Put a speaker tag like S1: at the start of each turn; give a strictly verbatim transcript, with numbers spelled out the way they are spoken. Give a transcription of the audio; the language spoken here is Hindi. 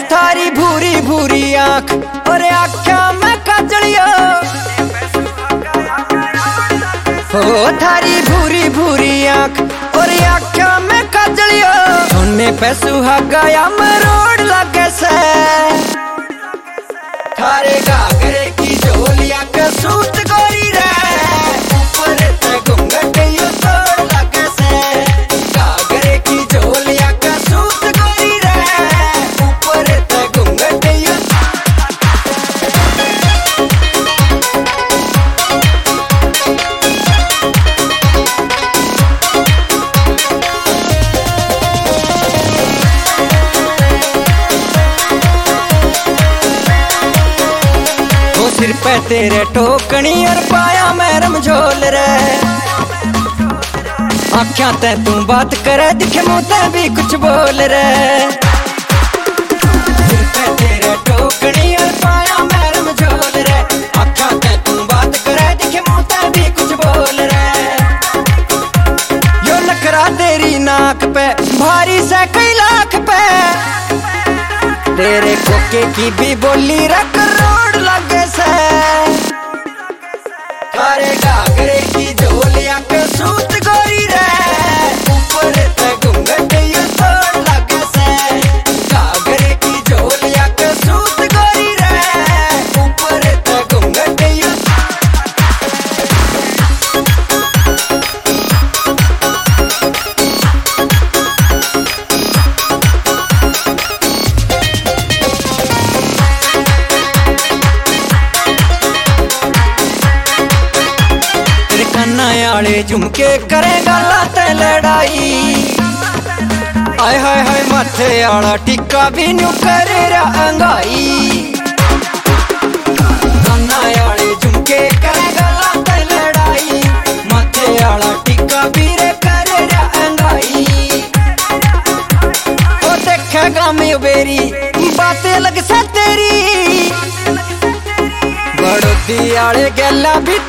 S1: थारी भूरी भूरी आंख और आख्या में काजलियो, हो थारी भूरी भूरी आंख और आख्या में काजलियो, सोने पे सुहागा या मरोड़ लगे से, थारे घाघरे की झोलिया के सूत गोरी रे, ऊपर ते घूंघट यू तोड़ लगे से, घाघरे की झोलिया के सूत गोरी रे, ऊपर ते घूंघट यू। सिर पे तेरे टोकनी और पाया मैं रमझोल रे, आख्या ते तू बात करे दिखे मुँह ते भी कुछ बोल रे, सिर पे तेरे टोकनी और पाया मैं रमझोल रे, आख्या ते तू बात करे दिखे मुँह ते भी कुछ बोल रे, यो नखरा तेरी नाक पे भारी से कई लाख पे, तेरे कोके की भी बोली रख रोड लगे से, थारे घाघरे की झोलिया के सूत गोरी रे, ऊपर ते घूंघट यू तोड़ लगे से, घाघरे की झोलिया के सूत गोरी रे, ऊपर ते घूंघट यू। आले झुमके करेगा लाते लड़ाई, आय हाय हाय माथे आला टिक्का भी न्यू करे रंगाई, काना आले झुमके करेगा लाते लड़ाई, माथे आला टिक्का भी रे करे रंगाई, ओ देखेगा मैं बेरी बातें लग से तेरी, बड़ोदी आले गैला भी